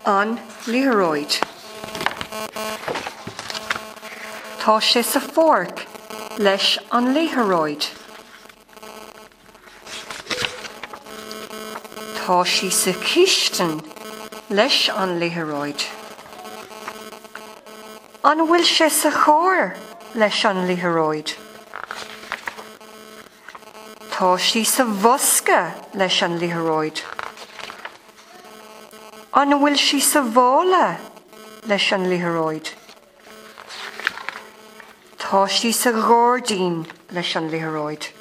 An lítheróid. Tá sé sa fórc leis an lítheróid. Tá sí sa císteann leis an lítheróid. An bhfuil sé sa chóir leis an lítheróid. Tá sí sa bhosca leis an lítheróid. An bhfuil sí sa bhála leis an lítheróid. Tá sí sa ghordaín leis an lítheróid.